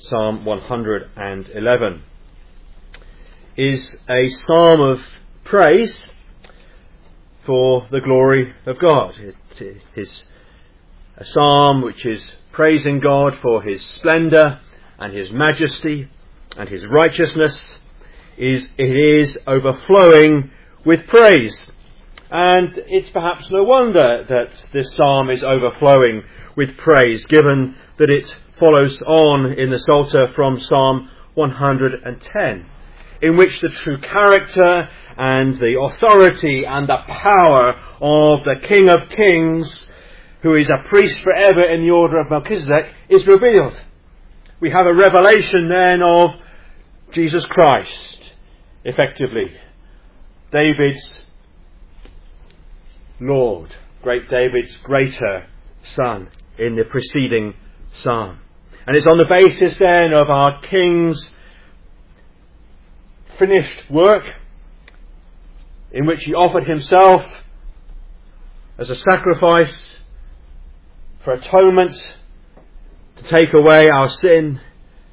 Psalm 111, is a psalm of praise for the glory of God. It is a psalm which is praising God for his splendour and his majesty and his righteousness. It is overflowing with praise. And it's perhaps no wonder that this psalm is overflowing with praise, given that it follows on in the Psalter from Psalm 110, in which the true character and the authority and the power of the King of Kings, who is a priest forever in the order of Melchizedek, is revealed. We have a revelation then of Jesus Christ, effectively. David's Lord, great David's greater son in the preceding psalm. And it's on the basis then of our King's finished work, in which he offered himself as a sacrifice for atonement to take away our sin.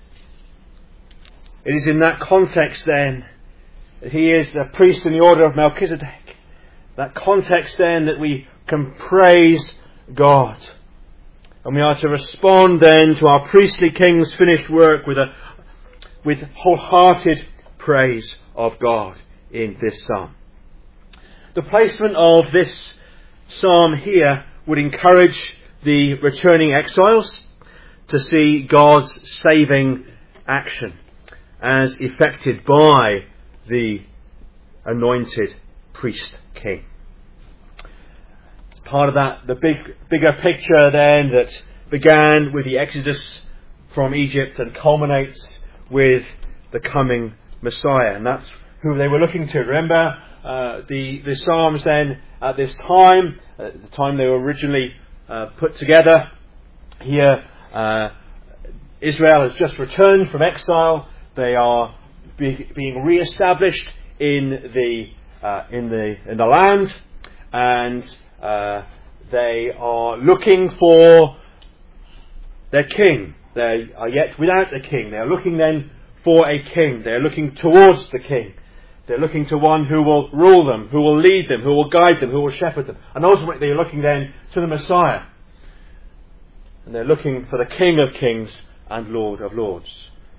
It is in that context then that he is a priest in the order of Melchizedek. That context then that we can praise God. And we are to respond then to our priestly King's finished work with wholehearted praise of God in this psalm. The placement of this psalm here would encourage the returning exiles to see God's saving action as effected by the anointed priest king. It's part of that, the bigger picture then that began with the Exodus from Egypt and culminates with the coming Messiah. And that's who they were looking to. Remember, the Psalms then at this time, at the time they were originally put together, here Israel has just returned from exile. They are being re-established in the land, and they are looking for their king. They are yet without a king. They are looking then for a king. They are looking towards the king. They're looking to one who will rule them, who will lead them, who will guide them, who will shepherd them. And ultimately they're looking then to the Messiah. And they're looking for the King of Kings and Lord of Lords.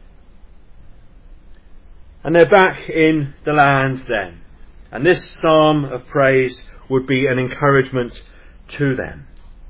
And they're back in the land then. And this psalm of praise would be an encouragement to them.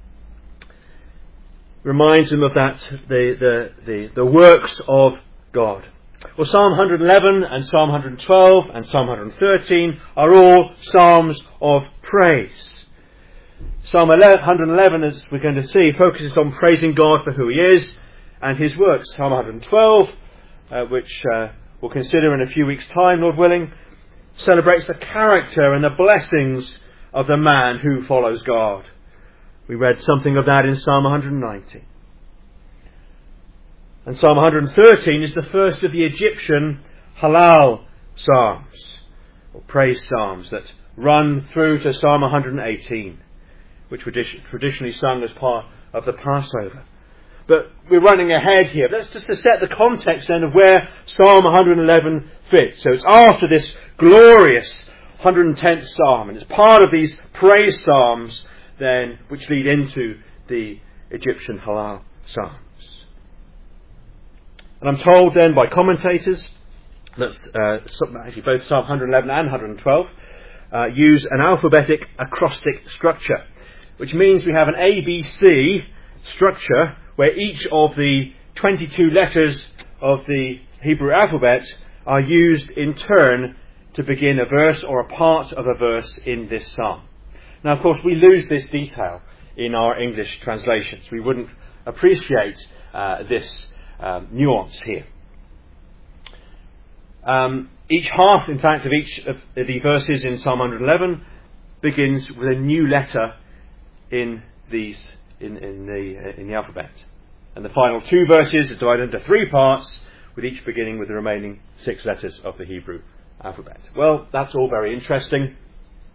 Reminds them of that, the works of God. Well, Psalm 111 and Psalm 112 and Psalm 113 are all psalms of praise. Psalm 111, as we're going to see, focuses on praising God for who he is and his works. Psalm 112, which we'll consider in a few weeks' time, Lord willing, celebrates the character and the blessings of the man who follows God. We read something of that in Psalm 190. And Psalm 113 is the first of the Egyptian Hallel psalms, or praise psalms, that run through to Psalm 118, which were traditionally sung as part of the Passover. But we're running ahead here. That's just to set the context then of where Psalm 111 fits. So it's after this glorious 110th psalm, and it's part of these praise psalms then which lead into the Egyptian Hallel psalms. And I'm told then by commentators that actually both Psalm 111 and 112 use an alphabetic acrostic structure, which means we have an ABC structure where each of the 22 letters of the Hebrew alphabet are used in turn to begin a verse or a part of a verse in this psalm. Now, of course, we lose this detail in our English translations. We wouldn't appreciate this nuance here. Each half, in fact, of each of the verses in Psalm 111 begins with a new letter in the alphabet, and the final two verses are divided into three parts, with each beginning with the remaining 6 letters of the Hebrew alphabet. Well, that's all very interesting.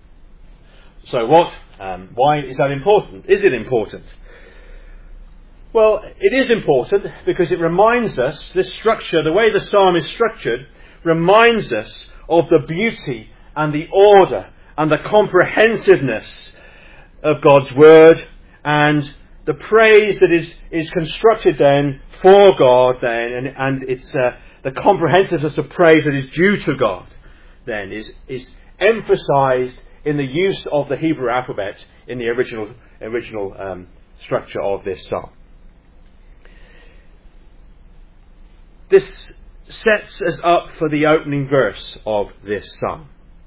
So what? Why is that important? Is it important? Well, it is important because it reminds us, this structure, the way the psalm is structured, reminds us of the beauty and the order and the comprehensiveness of God's word, and the praise that is constructed then for God then, and it's the comprehensiveness of praise that is due to God then is emphasized in the use of the Hebrew alphabet in the original structure of this psalm. This sets us up for the opening verse of this psalm,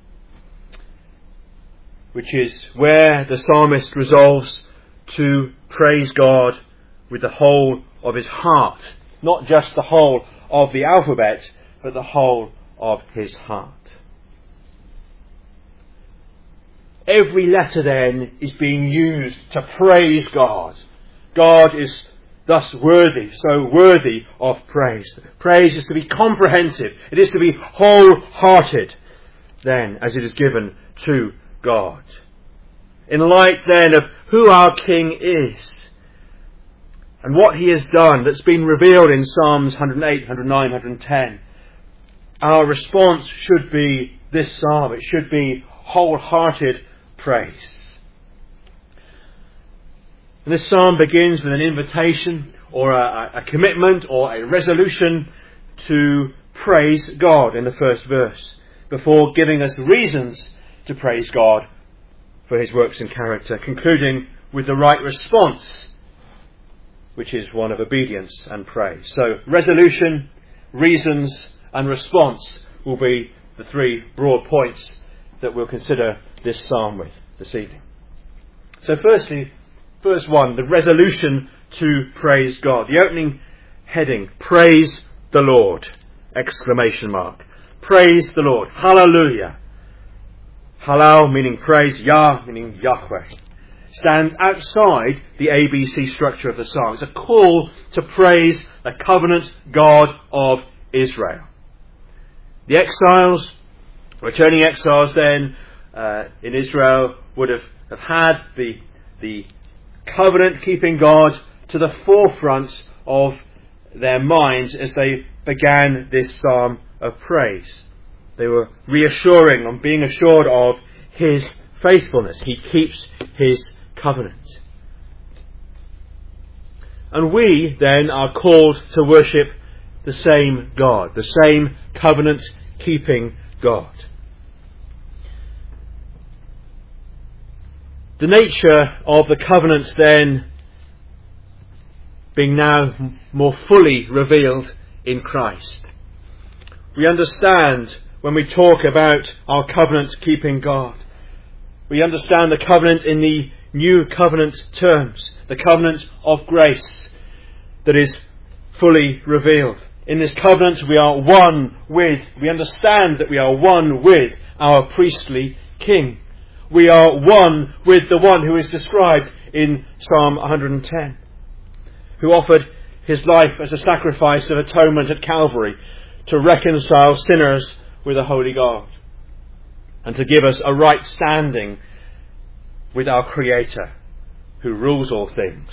which is where the psalmist resolves to praise God with the whole of his heart. Not just the whole of the alphabet, but the whole of his heart. Every letter then is being used to praise God. God is thus worthy, so worthy of praise. Praise is to be comprehensive. It is to be wholehearted then, as it is given to God. In light then of who our King is and what he has done that's been revealed in Psalms 108, 109, 110, our response should be this psalm. It should be wholehearted praise. And this psalm begins with an invitation or a commitment or a resolution to praise God in the first verse, before giving us reasons to praise God for his works and character, concluding with the right response, which is one of obedience and praise. So resolution, reasons and response will be the three broad points that we'll consider this psalm with this evening. So firstly, verse 1, the resolution to praise God. The opening heading, praise the Lord! Exclamation mark. Praise the Lord. Hallelujah. Halal meaning praise, Yah meaning Yahweh, stands outside the ABC structure of the psalm. It's a call to praise the covenant God of Israel. The exiles, returning exiles then in Israel, would have had the covenant-keeping God to the forefront of their minds as they began this psalm of praise. They were reassuring and being assured of his faithfulness. He keeps his covenant. And we then are called to worship the same God, the same covenant-keeping God. The nature of the covenant then being now more fully revealed in Christ. We understand when we talk about our covenant-keeping God, we understand the covenant in the new covenant terms, the covenant of grace that is fully revealed. In this covenant we understand that we are one with our priestly King. We are one with the one who is described in Psalm 110, who offered his life as a sacrifice of atonement at Calvary to reconcile sinners with a holy God and to give us a right standing with our Creator who rules all things.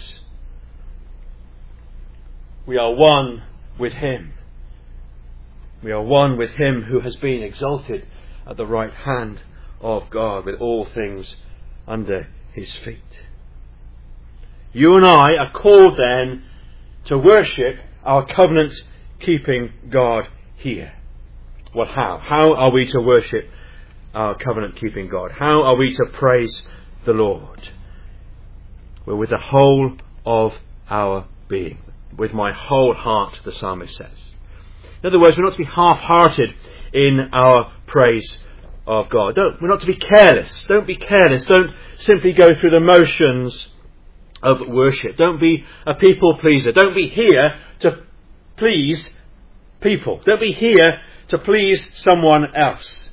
We are one with him. We are one with him who has been exalted at the right hand of God, with all things under his feet. You and I are called then to worship our covenant-keeping God here. Well, how? How are we to worship our covenant-keeping God? How are we to praise the Lord? Well, with the whole of our being. With my whole heart, the psalmist says. In other words, we're not to be half-hearted in our praise of God. We're not to be careless. Don't be careless. Don't simply go through the motions of worship. Don't be a people pleaser. Don't be here to please people. Don't be here to please someone else.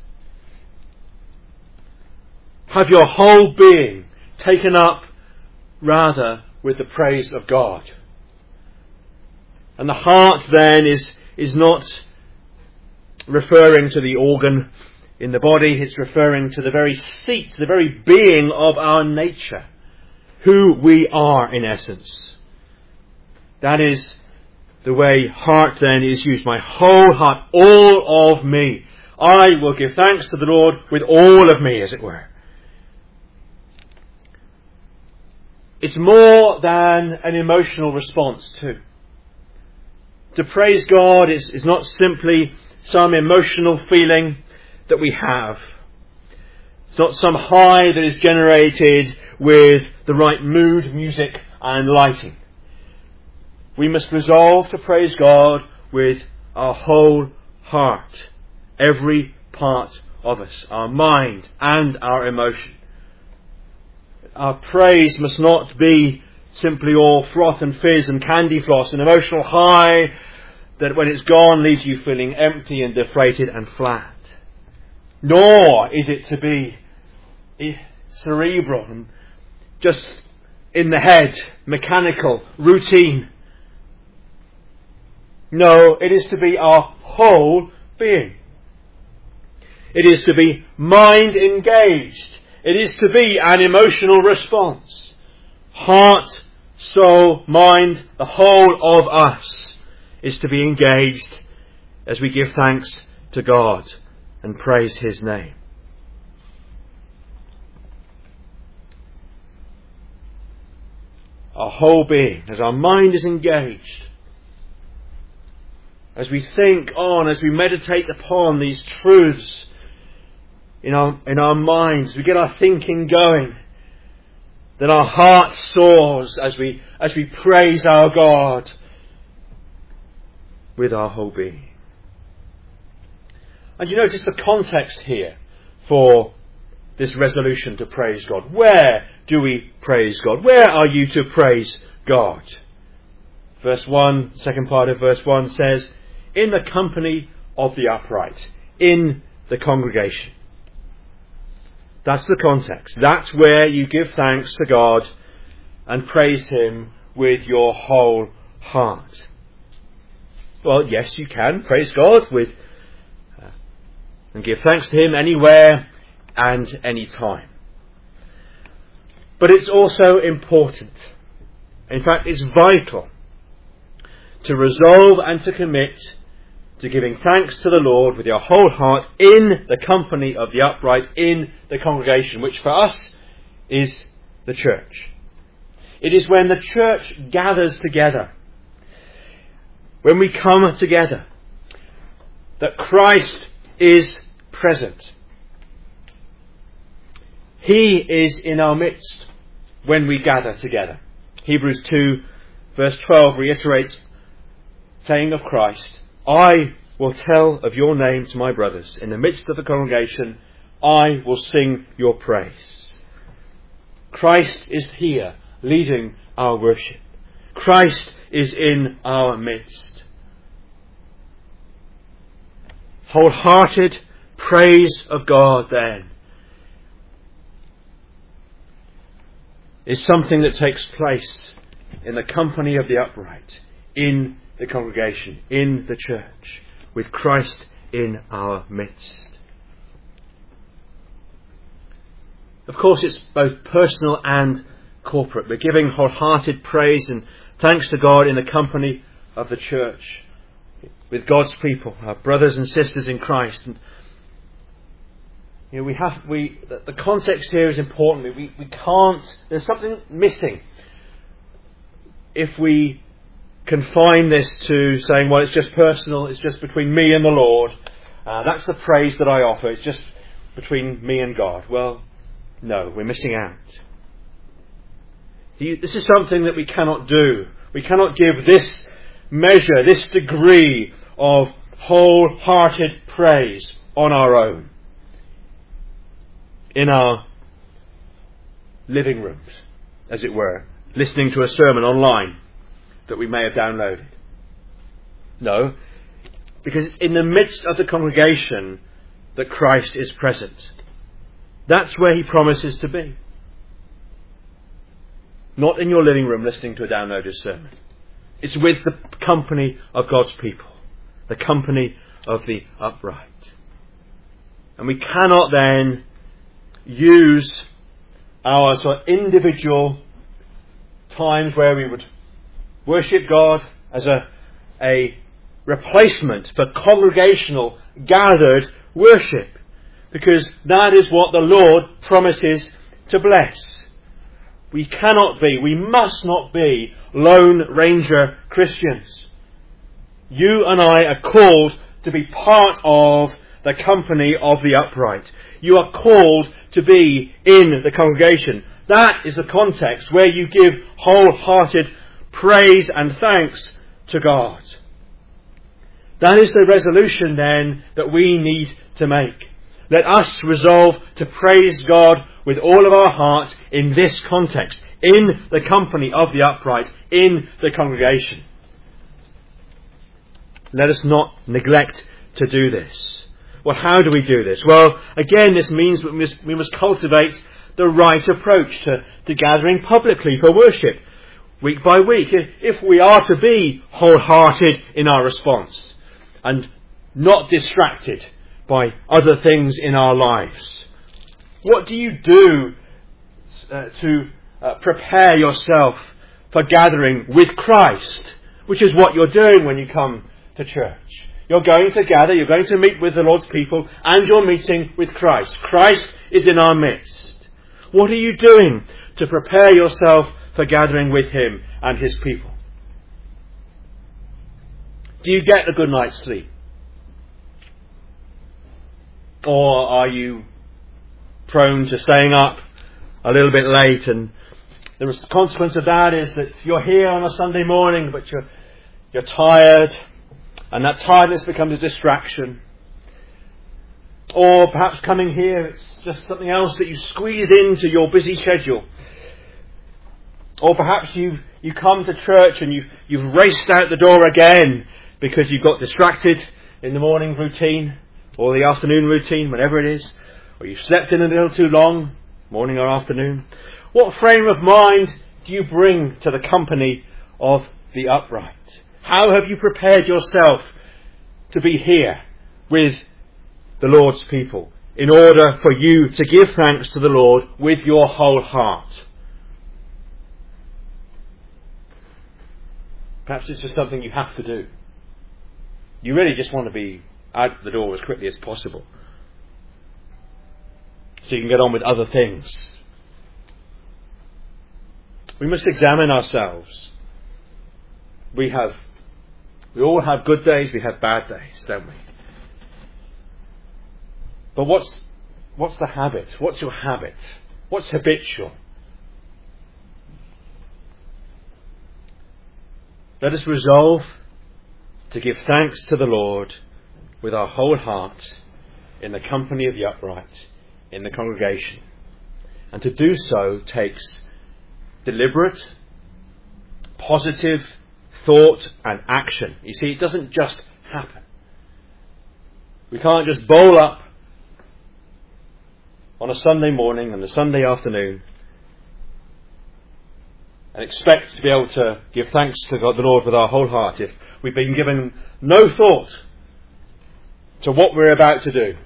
Have your whole being taken up rather with the praise of God. And the heart then is not referring to the organ in the body, it's referring to the very seat, the very being of our nature, who we are in essence. That is the way heart then is used. My whole heart, all of me. I will give thanks to the Lord with all of me, as it were. It's more than an emotional response too. To praise God is not simply some emotional feeling that we have. It's not some high that is generated with the right mood, music and lighting. We must resolve to praise God with our whole heart, every part of us, our mind and our emotion. Our praise must not be simply all froth and fizz and candy floss, an emotional high that when it's gone leaves you feeling empty and deflated and flat. Nor is it to be cerebral and just in the head, mechanical, routine. No, it is to be our whole being. It is to be mind engaged. It is to be an emotional response. Heart, soul, mind, the whole of us is to be engaged as we give thanks to God and praise His name. Our whole being, as our mind is engaged, as we think on, as we meditate upon these truths in our minds, we get our thinking going, then our heart soars as we praise our God with our whole being. And you notice the context here for this resolution to praise God. Where do we praise God? Where are you to praise God? Verse 1, second part of verse 1 says, in the company of the upright, in the congregation. That's the context. That's where you give thanks to God and praise Him with your whole heart. Well, yes, you can praise God and give thanks to Him anywhere and any time. But it's also important. In fact, it's vital to resolve and to commit to giving thanks to the Lord with your whole heart in the company of the upright, in the congregation, which for us is the church. It is when the church gathers together, when we come together, that Christ is present. He is in our midst when we gather together. Hebrews 2 verse 12 reiterates, saying of Christ, I will tell of your name to my brothers. In the midst of the congregation, I will sing your praise. Christ is here, leading our worship. Christ is in our midst. Wholehearted praise of God, then, is something that takes place in the company of the upright, in the congregation, in the church, with Christ in our midst. Of course, it's both personal and corporate. We're giving wholehearted praise and thanks to God in the company of the church, with God's people, our brothers and sisters in Christ. And the context here is important. We can't. There's something missing if we confine this to saying, well, it's just personal, it's just between me and the Lord. That's the praise that I offer. It's just between me and God. Well, no, we're missing out. This is something that we cannot do. We cannot give this measure, this degree of wholehearted praise on our own, in our living rooms, as it were, listening to a sermon online that we may have downloaded. No, because it's in the midst of the congregation that Christ is present. That's where He promises to be. Not in your living room listening to a downloaded sermon. It's with the company of God's people, the company of the upright. And we cannot then use our sort of individual times where we would Worship God as a replacement for congregational, gathered worship. Because that is what the Lord promises to bless. We must not be Lone Ranger Christians. You and I are called to be part of the company of the upright. You are called to be in the congregation. That is the context where you give wholehearted praise and thanks to God. That is the resolution then that we need to make. Let us resolve to praise God with all of our hearts in this context, in the company of the upright, in the congregation. Let us not neglect to do this. Well, how do we do this? Well, again, this means we must cultivate the right approach to gathering publicly for worship, week by week, if we are to be wholehearted in our response and not distracted by other things in our lives. What do you do to prepare yourself for gathering with Christ, which is what you're doing when you come to church? You're going to gather, you're going to meet with the Lord's people, and you're meeting with Christ. Christ is in our midst. What are you doing to prepare yourself for gathering with Him and His people? Do you get a good night's sleep? Or are you prone to staying up a little bit late, and the consequence of that is that you're here on a Sunday morning but you're tired, and that tiredness becomes a distraction. Or perhaps coming here, it's just something else that you squeeze into your busy schedule. Or perhaps you come to church and you've raced out the door again because you got distracted in the morning routine or the afternoon routine, whatever it is. Or you slept in a little too long, morning or afternoon. What frame of mind do you bring to the company of the upright? How have you prepared yourself to be here with the Lord's people in order for you to give thanks to the Lord with your whole heart? Perhaps it's just something you have to do. You really just want to be out the door as quickly as possible so you can get on with other things. We must examine ourselves. We all have good days, we have bad days, don't we? But what's the habit? What's your habit? What's habitual? Let us resolve to give thanks to the Lord with our whole heart in the company of the upright, in the congregation. And to do so takes deliberate, positive thought and action. You see, it doesn't just happen. We can't just bowl up on a Sunday morning and a Sunday afternoon and expect to be able to give thanks to God the Lord with our whole heart if we've been given no thought to what we're about to do.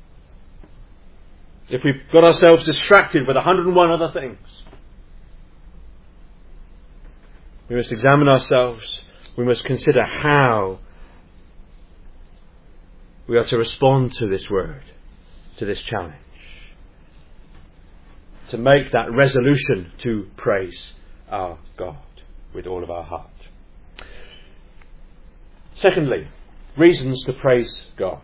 If we've got ourselves distracted with 101 other things. We must examine ourselves. We must consider how we are to respond to this word, to this challenge. To make that resolution to praise our God with all of our heart. Secondly, reasons to praise God.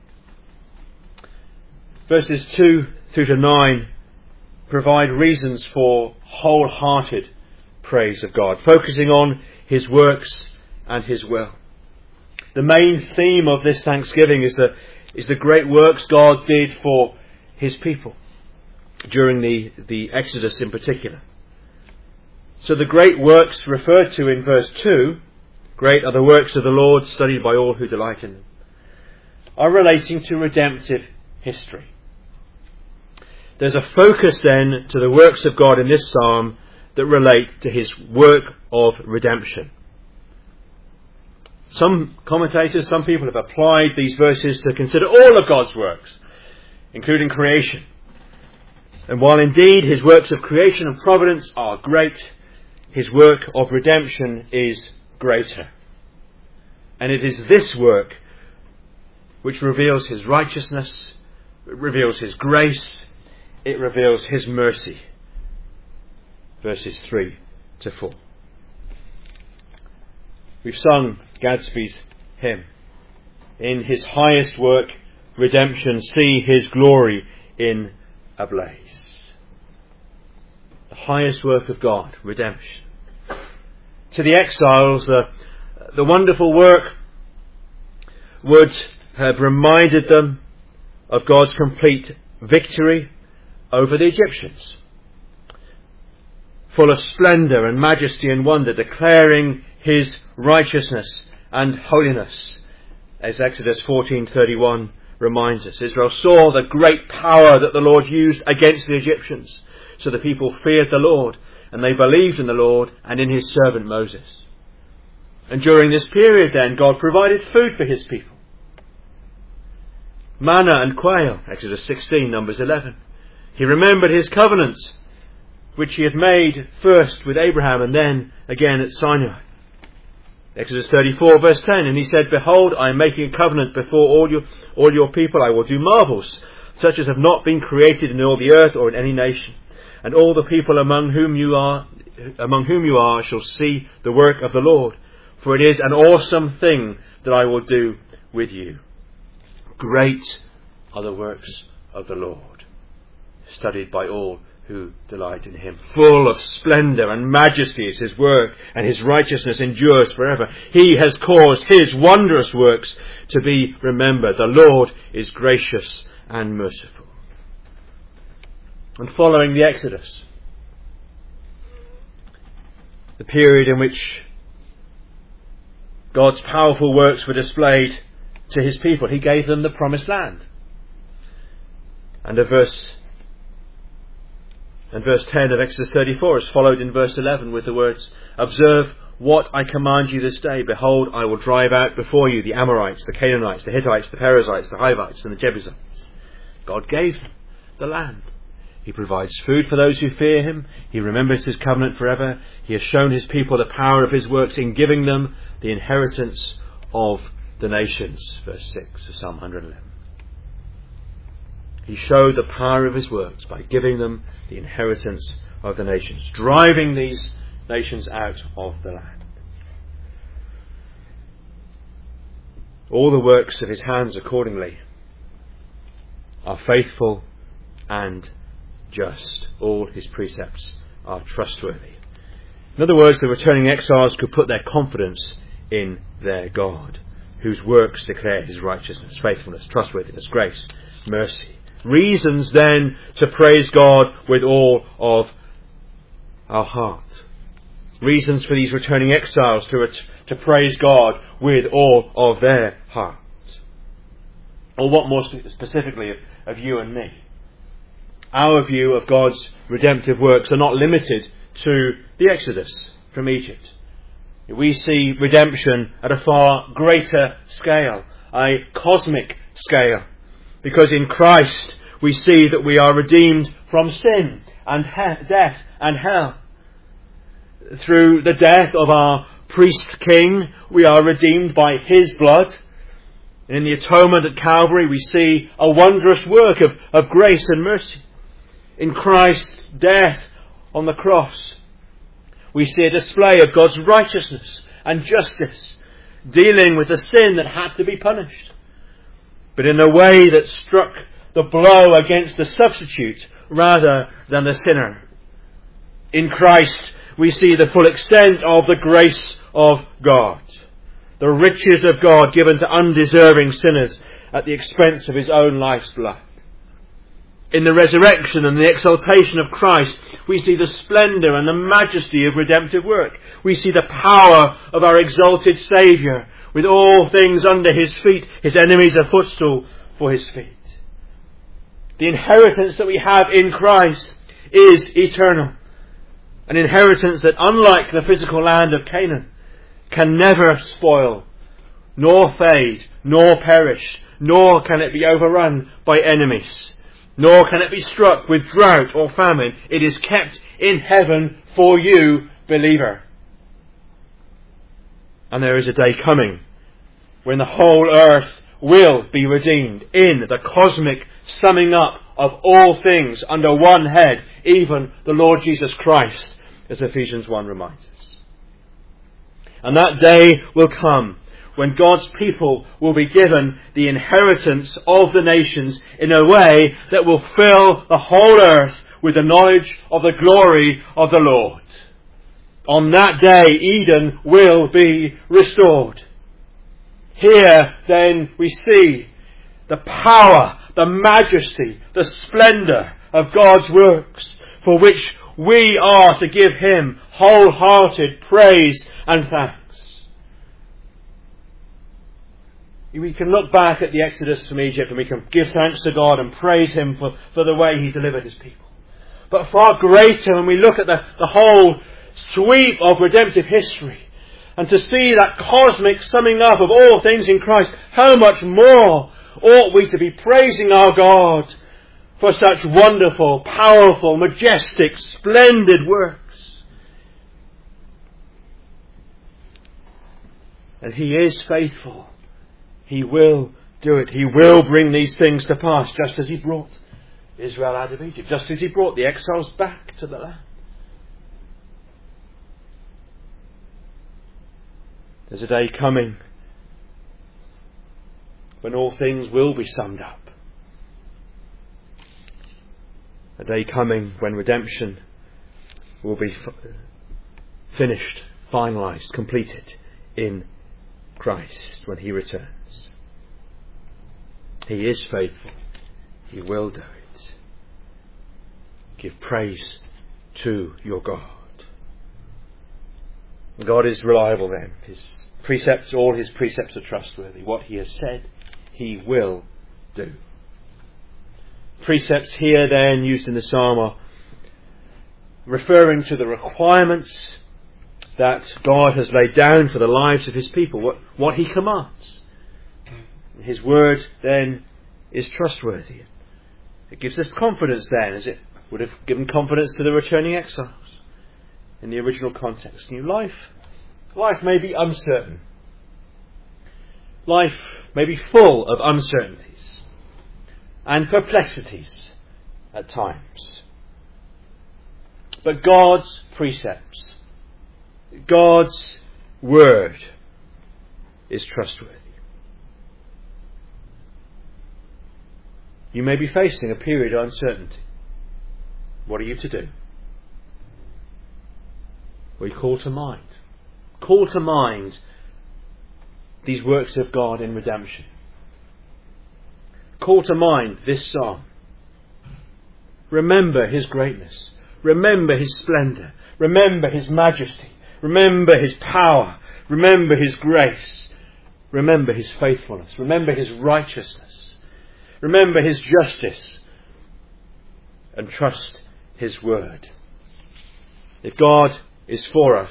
Verses 2 through to 9 provide reasons for wholehearted praise of God, focusing on His works and His will. The main theme of this thanksgiving is the great works God did for His people during the Exodus in particular. So the great works referred to in verse 2, great are the works of the Lord, studied by all who delight in them, are relating to redemptive history. There's a focus then to the works of God in this psalm that relate to His work of redemption. Some commentators, some people have applied these verses to consider all of God's works, including creation. And while indeed His works of creation and providence are great, his work of redemption is greater. And it is this work which reveals his righteousness, it reveals his grace, it reveals his mercy. Verses 3 to 4. We've sung Gadsby's hymn. In his highest work, redemption, see his glory in a blaze. The highest work of God, redemption. To the exiles, the wonderful work would have reminded them of God's complete victory over the Egyptians, full of splendour and majesty and wonder, declaring his righteousness and holiness, as Exodus 14:31 reminds us. Israel saw the great power that the Lord used against the Egyptians, so the people feared the Lord, and they believed in the Lord and in his servant Moses. And during this period then, God provided food for his people. Manna and quail, Exodus 16, Numbers 11. He remembered his covenants, which he had made first with Abraham and then again at Sinai. Exodus 34 verse 10, and he said, behold, I am making a covenant before all your people. I will do marvels, such as have not been created in all the earth or in any nation. And all the people among whom you are shall see the work of the Lord. For it is an awesome thing that I will do with you. Great are the works of the Lord, studied by all who delight in him. Full of splendour and majesty is his work, and his righteousness endures forever. He has caused his wondrous works to be remembered. The Lord is gracious and merciful. And following the Exodus, the period in which God's powerful works were displayed to his people, he gave them the promised land. And verse 10 of Exodus 34 is followed in verse 11 with the words, observe what I command you this day. Behold, I will drive out before you the Amorites, the Canaanites, the Hittites, the Perizzites, the Hivites, and the Jebusites. God gave them the land. He provides food for those who fear him. He remembers his covenant forever. He has shown his people the power of his works in giving them the inheritance of the nations. Verse 6 of Psalm 111. He showed the power of his works by giving them the inheritance of the nations, driving these nations out of the land. All the works of his hands accordingly are faithful and just. All his precepts are trustworthy. In other words, the returning exiles could put their confidence in their God, whose works declare his righteousness, faithfulness, trustworthiness, grace, mercy. Reasons then to praise God with all of our heart. Reasons for these returning exiles to praise God with all of their heart. Or what more specifically of you and me? Our view of God's redemptive works are not limited to the Exodus from Egypt. We see redemption at a far greater scale, a cosmic scale. Because in Christ we see that we are redeemed from sin and death and hell. Through the death of our priest king, we are redeemed by his blood. In the atonement at Calvary, we see a wondrous work of grace and mercy. In Christ's death on the cross, we see a display of God's righteousness and justice, dealing with the sin that had to be punished, but in a way that struck the blow against the substitute rather than the sinner. In Christ, we see the full extent of the grace of God, the riches of God given to undeserving sinners at the expense of his own life's blood. In the resurrection and the exaltation of Christ, we see the splendour and the majesty of redemptive work. We see the power of our exalted Saviour, with all things under his feet, his enemies a footstool for his feet. The inheritance that we have in Christ is eternal. An inheritance that, unlike the physical land of Canaan, can never spoil, nor fade, nor perish, nor can it be overrun by enemies, nor can it be struck with drought or famine. It is kept in heaven for you believer. And there is a day coming when the whole earth will be redeemed in the cosmic summing up of all things under one head, even the Lord Jesus Christ, as Ephesians 1 reminds us. And that day will come when God's people will be given the inheritance of the nations in a way that will fill the whole earth with the knowledge of the glory of the Lord. On that day, Eden will be restored. Here, then, we see the power, the majesty, the splendour of God's works, for which we are to give Him wholehearted praise and thanks. We can look back at the Exodus from Egypt and we can give thanks to God and praise Him for the way He delivered His people. But far greater when we look at the whole sweep of redemptive history, and to see that cosmic summing up of all things in Christ, how much more ought we to be praising our God for such wonderful, powerful, majestic, splendid works. And He is faithful. He will do it. He will bring these things to pass, just as He brought Israel out of Egypt, just as He brought the exiles back to the land. There's a day coming when all things will be summed up. A day coming when redemption will be finished, finalised, completed in Christ when He returns. He is faithful. He will do it. Give praise to your God. God is reliable then. His precepts, all His precepts are trustworthy. What He has said, He will do. Precepts here then used in the psalm are referring to the requirements that God has laid down for the lives of His people, what He commands. His word then is trustworthy. It gives us confidence then, as it would have given confidence to the returning exiles in the original context. New life may be uncertain. Life may be full of uncertainties and perplexities at times. But God's precepts, God's word is trustworthy. You may be facing a period of uncertainty. What are you to do? We call to mind. Call to mind these works of God in redemption. Call to mind this psalm. Remember His greatness. Remember His splendour. Remember His majesty. Remember His power. Remember His grace. Remember His faithfulness. Remember His righteousness. Remember His justice. And trust His word. If God is for us,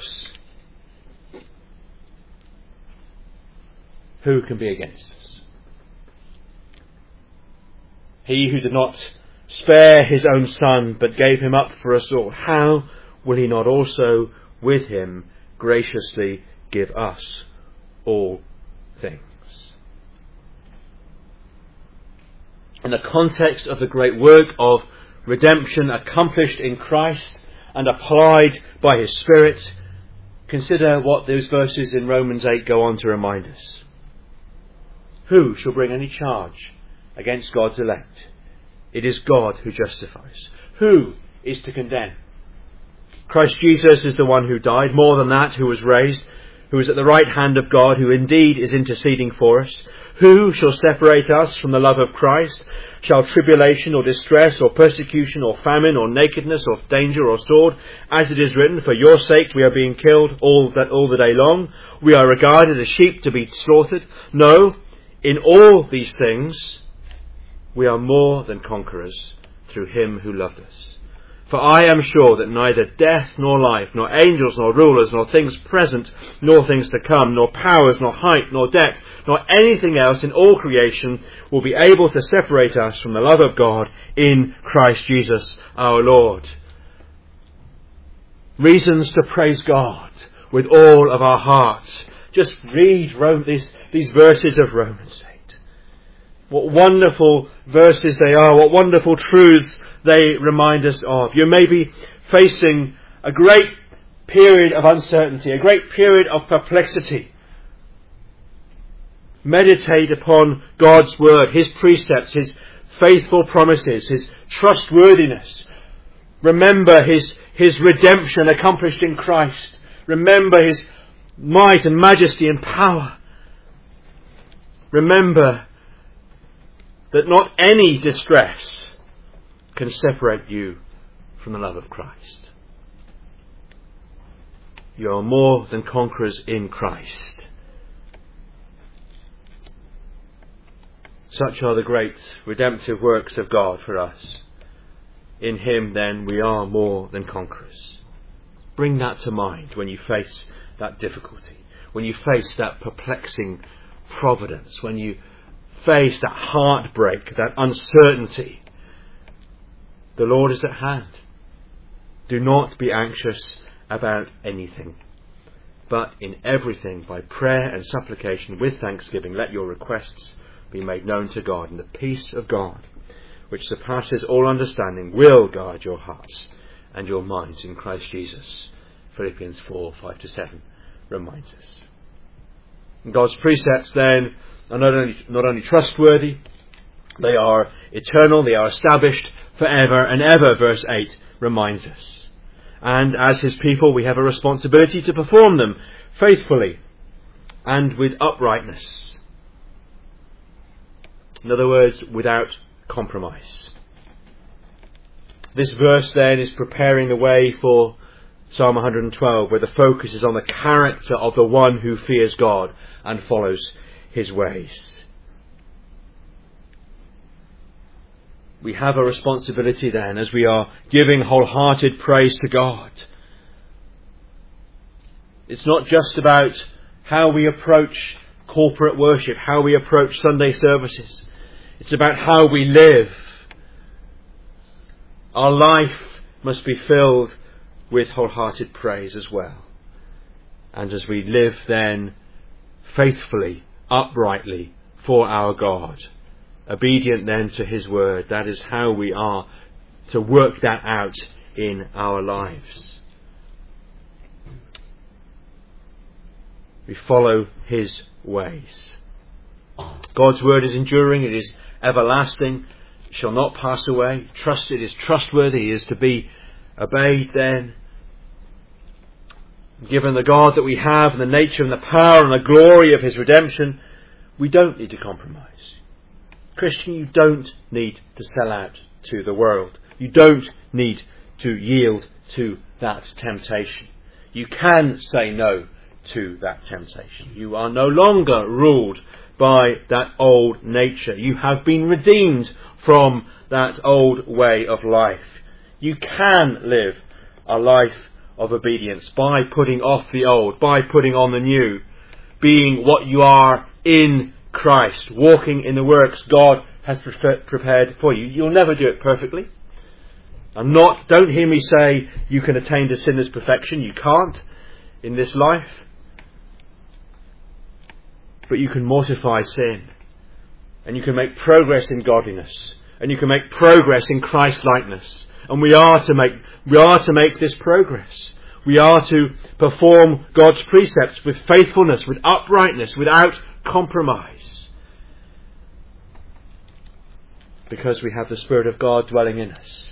who can be against us? He who did not spare His own Son, but gave Him up for us all, how will He not also with Him graciously give us all things? In the context of the great work of redemption accomplished in Christ and applied by His Spirit, consider what those verses in Romans 8 go on to remind us. Who shall bring any charge against God's elect? It is God who justifies. Who is to condemn? Christ Jesus is the one who died, more than that, who was raised, who is at the right hand of God, who indeed is interceding for us. Who shall separate us from the love of Christ? Shall tribulation or distress or persecution or famine or nakedness or danger or sword? As it is written, for your sake we are being killed all the day long. We are regarded as sheep to be slaughtered. No, in all these things we are more than conquerors through Him who loved us. For I am sure that neither death nor life, nor angels nor rulers, nor things present nor things to come, nor powers, nor height, nor depth, nor anything else in all creation will be able to separate us from the love of God in Christ Jesus our Lord. reasons to praise God with all of our hearts. Just read these verses of Romans 8. What wonderful verses they are. What wonderful truths they remind us of. You may be facing a great period of uncertainty, a great period of perplexity. Meditate upon God's word, His precepts, His faithful promises, His trustworthiness. Remember His redemption accomplished in Christ. Remember His might and majesty and power. Remember that not any distress can separate you from the love of Christ. You are more than conquerors in Christ. Such are the great redemptive works of God for us. In Him, then, we are more than conquerors. Bring that to mind when you face that difficulty, when you face that perplexing providence, when you face that heartbreak, that uncertainty. The Lord is at hand. Do not be anxious about anything, but in everything, by prayer and supplication with thanksgiving, let your requests be made known to God, and the peace of God, which surpasses all understanding, will guard your hearts and your minds in Christ Jesus. Philippians 4:5-7 reminds us. And God's precepts then are not only trustworthy, they are eternal, they are established forever and ever, verse 8 reminds us. And as His people, we have a responsibility to perform them faithfully and with uprightness. In other words, without compromise. This verse then is preparing the way for Psalm 112, where the focus is on the character of the one who fears God and follows His ways. We have a responsibility then, as we are giving wholehearted praise to God. It's not just about how we approach corporate worship, how we approach Sunday services. It's about how we live. Our life must be filled with wholehearted praise as well. And as we live then faithfully, uprightly for our God, obedient then to His word, that is how we are to work that out in our lives. We follow His ways. God's word is enduring, it is everlasting, it shall not pass away. Trust it is trustworthy, it is to be obeyed then. Given the God that we have, and the nature and the power and the glory of His redemption, we don't need to compromise. Christian, you don't need to sell out to the world. You don't need to yield to that temptation. You can say no to that temptation. You are no longer ruled by that old nature. You have been redeemed from that old way of life. You can live a life of obedience by putting off the old, by putting on the new, being what you are in Christ, walking in the works God has prepared for you. You'll never do it perfectly. Don't hear me say you can attain to sinless perfection. You can't in this life. But you can mortify sin, and you can make progress in godliness, and you can make progress in Christ-likeness. And we are to make this progress. We are to perform God's precepts with faithfulness, with uprightness, without compromise. Because we have the Spirit of God dwelling in us.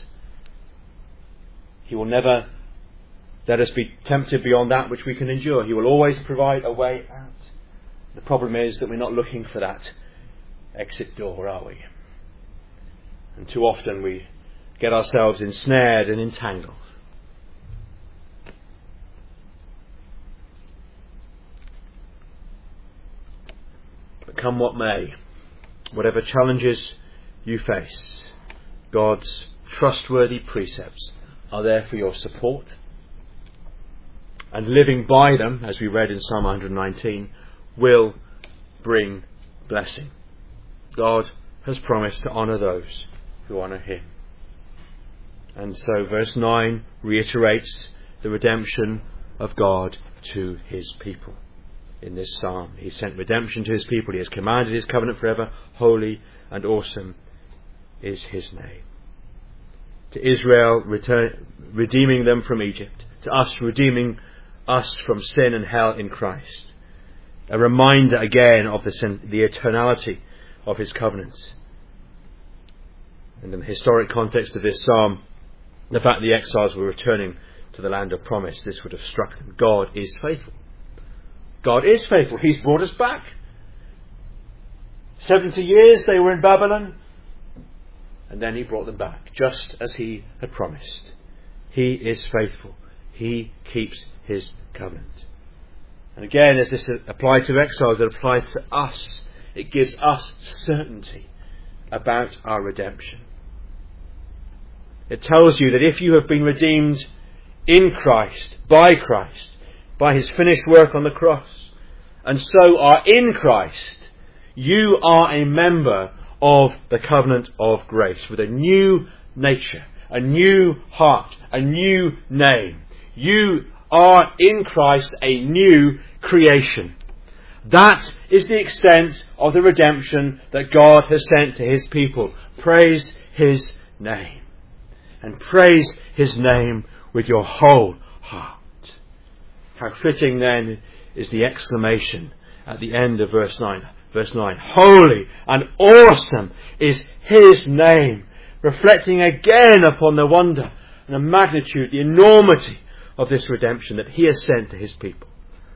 He will never let us be tempted beyond that which we can endure. He will always provide a way out. The problem is that we're not looking for that exit door, are we? And too often we get ourselves ensnared and entangled. But come what may, whatever challenges you face, God's trustworthy precepts are there for your support. And living by them, as we read in Psalm 119, will bring blessing. God has promised to honour those who honour Him. And so verse 9 reiterates the redemption of God to his people. In this psalm, he sent redemption to his people. He has commanded his covenant forever. Holy and awesome is his name. To Israel, redeeming them from Egypt. To us, redeeming us from sin and hell in Christ. A reminder again of the eternality of his covenants. And in the historic context of this psalm, the fact the exiles were returning to the land of promise, this would have struck them. God is faithful. God is faithful. He's brought us back. 70 years they were in Babylon, and then he brought them back, just as he had promised. He is faithful. He keeps his covenant. And again, as this applies to exiles, it applies to us. It gives us certainty about our redemption. It tells you that if you have been redeemed in Christ, by his finished work on the cross, and so are in Christ, you are a member of the covenant of grace with a new nature, a new heart, a new name. You are in Christ a new creation. That is the extent of the redemption that God has sent to his people. Praise his name. And praise his name with your whole heart. How fitting then is the exclamation at the end of verse 9. Verse 9. Holy and awesome is his name. Reflecting again upon the wonder and the magnitude, the enormity of this redemption that he has sent to his people.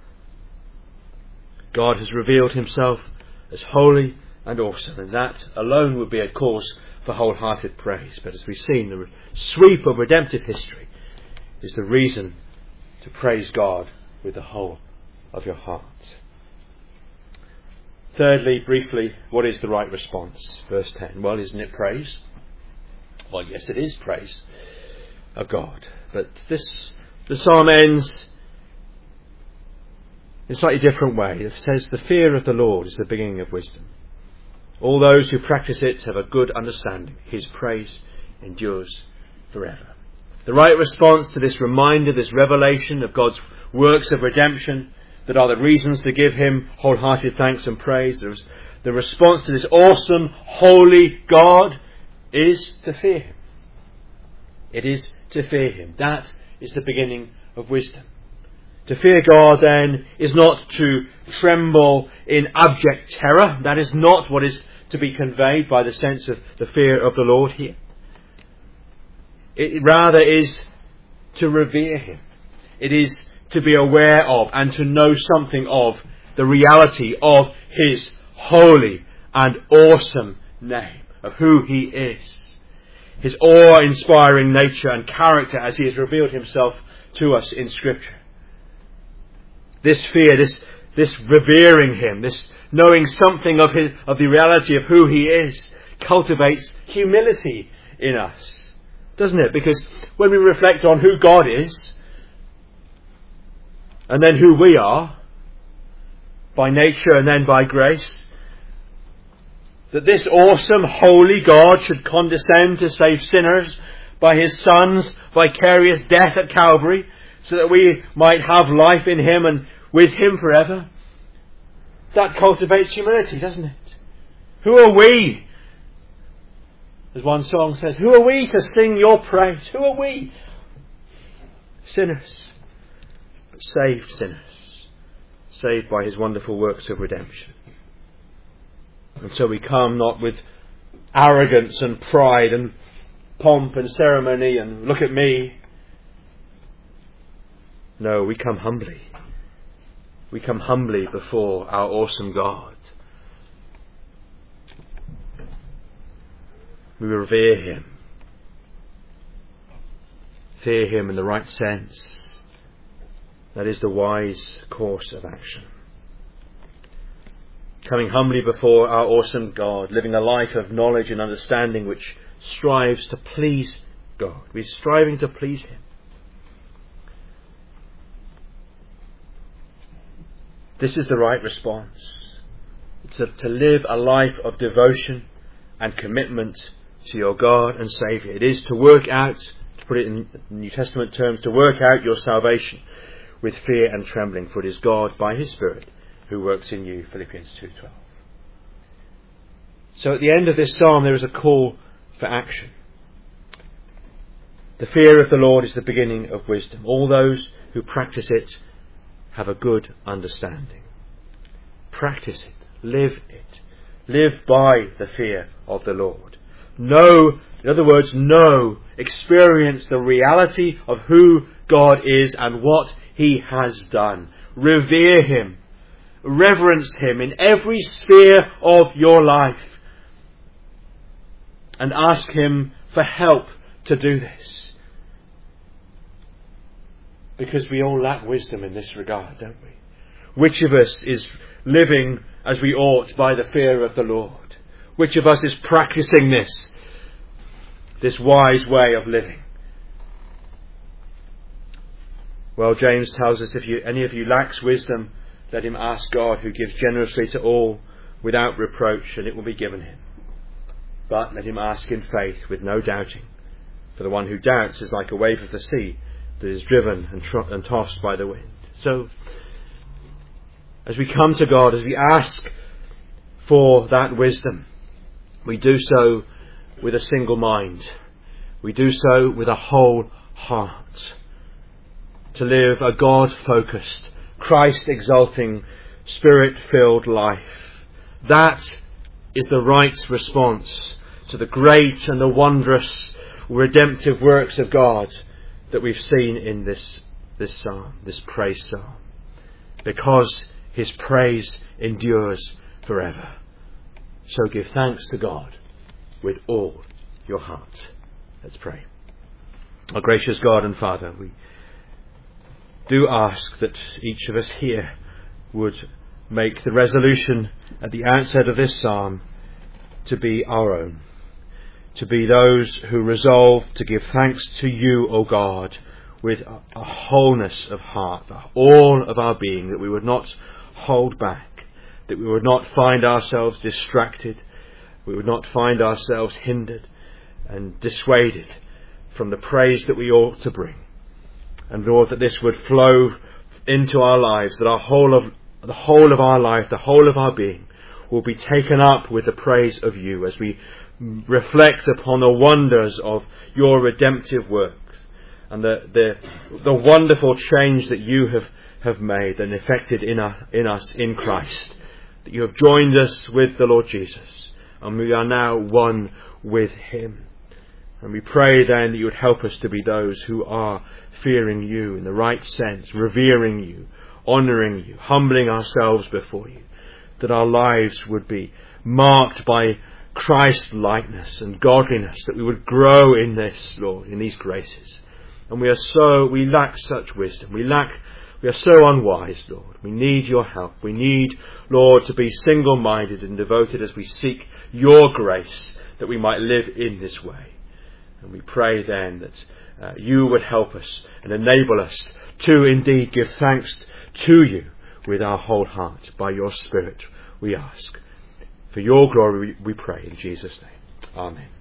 God has revealed himself as holy and awesome, and that alone would be a cause for wholehearted praise. But as we've seen, the sweep of redemptive history is the reason to praise God with the whole of your heart. Thirdly, briefly, what is the right response? Verse 10. Well, isn't it praise? Well, yes, it is praise of God. But the psalm ends in a slightly different way. It says, the fear of the Lord is the beginning of wisdom. All those who practice it have a good understanding. His praise endures forever. The right response to this reminder, this revelation of God's works of redemption that are the reasons to give him wholehearted thanks and praise, the response to this awesome, holy God is to fear him. It is to fear him. That is the beginning of wisdom. To fear God, then, is not to tremble in abject terror. That is not what is to be conveyed by the sense of the fear of the Lord here. It rather is to revere him. It is to be aware of and to know something of the reality of his holy and awesome name, of who he is. His awe-inspiring nature and character as he has revealed himself to us in Scripture. This fear, this revering him, this knowing something of the reality of who he is, cultivates humility in us, doesn't it? Because when we reflect on who God is, and then who we are, by nature and then by grace, that this awesome, holy God should condescend to save sinners by his Son's vicarious death at Calvary, so that we might have life in him and with him forever. That cultivates humility, doesn't it? Who are we? As one song says, who are we to sing your praise? Who are we? Sinners. But saved sinners. Saved by his wonderful works of redemption. And so we come not with arrogance and pride and pomp and ceremony and look at me. No, we come humbly. We come humbly before our awesome God. We revere him. Fear him in the right sense. That is the wise course of action. Coming humbly before our awesome God, living a life of knowledge and understanding which strives to please God. We're striving to please him. This is the right response. It's to live a life of devotion and commitment to your God and Saviour. It is to work out put it in New Testament terms, to work out your salvation with fear and trembling, for it is God by his Spirit who works in you. Philippians 2:12. So at the end of this psalm there is a call for action. The fear of the Lord is the beginning of wisdom. All those who practice it have a good understanding. Practice it. Live it. Live by the fear of the Lord. Know, in other words, experience the reality of who God is and what he has done. Revere him. Reverence him in every sphere of your life. And ask him for help to do this. Because we all lack wisdom in this regard, don't we? Which of us is living as we ought by the fear of the Lord? Which of us is practicing this wise way of living? Well, James tells us, if any of you lacks wisdom, let him ask God, who gives generously to all without reproach, and it will be given him. But let him ask in faith with no doubting. For the one who doubts is like a wave of the sea that is driven and tossed by the wind. So, as we come to God, as we ask for that wisdom, we do so with a single mind. We do so with a whole heart. To live a God-focused, Christ-exalting, Spirit-filled life. That is the right response to the great and the wondrous redemptive works of God that we've seen in this psalm, this praise psalm. Because his praise endures forever. So give thanks to God with all your heart. Let's pray. Our gracious God and Father, we do ask that each of us here would make the resolution at the outset of this psalm to be our own. To be those who resolve to give thanks to you, O God, with a wholeness of heart, all of our being, that we would not hold back, that we would not find ourselves distracted, we would not find ourselves hindered and dissuaded from the praise that we ought to bring. And Lord, that this would flow into our lives, that the whole of our life, the whole of our being will be taken up with the praise of you as we reflect upon the wonders of your redemptive works and the wonderful change that you have made and effected in us in Christ. That you have joined us with the Lord Jesus and we are now one with him. And we pray then that you would help us to be those who are fearing you in the right sense, revering you, honouring you, humbling ourselves before you. That our lives would be marked by Christ-likeness and godliness, that we would grow in this, Lord, in these graces. And we lack such wisdom. We are so unwise, Lord. We need your help. We need, Lord, to be single-minded and devoted as we seek your grace, that we might live in this way. And we pray then that you would help us and enable us to indeed give thanks to you with our whole heart. By your Spirit we ask. For your glory we pray in Jesus' name. Amen.